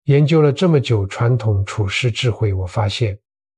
研究了这么久传统处世智慧，我发现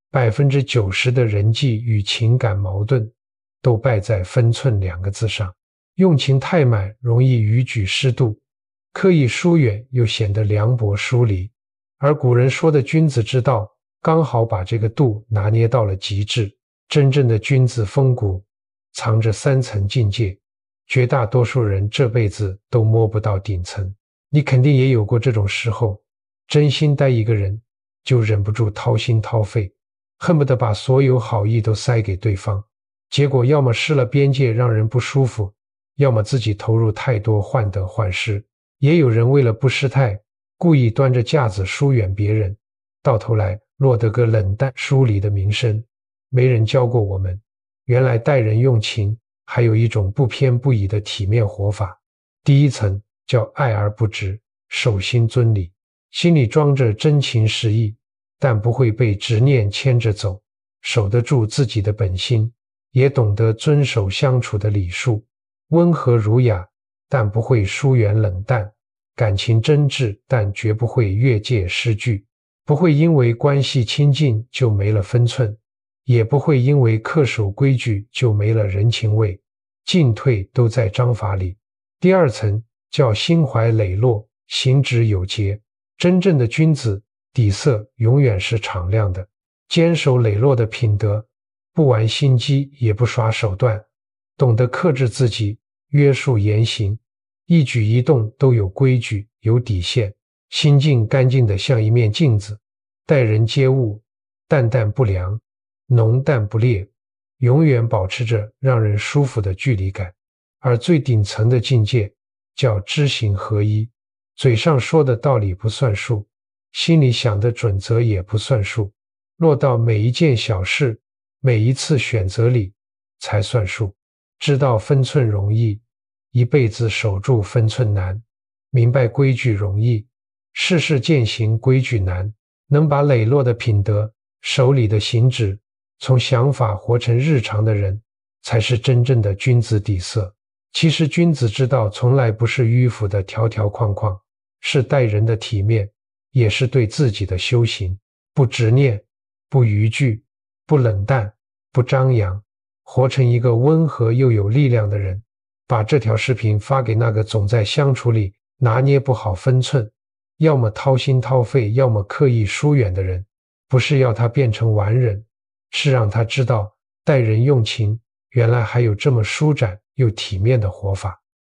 90%的人际与情感矛盾都败在分寸2个字上。用情太满，容易逾矩失度；刻意疏远，又显得凉薄疏离。而古人说的君子之道，刚好把这个度拿捏到了极致。真正的君子风骨藏着3层境界，绝大多数人这辈子都摸不到顶层。你肯定也有过这种时候，真心待一个人，就忍不住掏心掏肺，恨不得把所有好意都塞给对方，结果要么失了边界让人不舒服，要么自己投入太多患得患失。也有人为了不失态，故意端着架子疏远别人，到头来落得个冷淡疏离的名声。没人教过我们，原来待人用情还有一种不偏不倚的体面活法。第一层叫爱而不直，守心尊理，心里装着真情实意，但不会被执念牵着走，守得住自己的本心，也懂得遵守相处的礼数，温和儒雅，但不会疏远冷淡，感情真挚，但绝不会越界失据，不会因为关系亲近就没了分寸，也不会因为恪守规矩就没了人情味，进退都在章法里。第二层叫心怀磊落，行止有节。真正的君子底色永远是敞亮的，坚守磊落的品德，不玩心机也不耍手段，懂得克制自己，约束言行，一举一动都有规矩有底线，心境干净的像一面镜子，待人接物淡淡不凉，浓淡不烈，永远保持着让人舒服的距离感。而最顶层的境界叫知行合一，嘴上说的道理不算数，心里想的准则也不算数，落到每一件小事，每一次选择里才算数。知道分寸容易，一辈子守住分寸难。明白规矩容易，事事践行规矩难。能把磊落的品德，手里的行止，从想法活成日常的人，才是真正的君子底色。其实君子之道从来不是迂腐的条条框框，是待人的体面，也是对自己的修行。不执念，不逾矩，不冷淡，不张扬，活成一个温和又有力量的人。把这条视频发给那个总在相处里拿捏不好分寸，要么掏心掏肺，要么刻意疏远的人。不是要他变成完人，是让他知道待人用情原来还有这么舒展又体面的活法。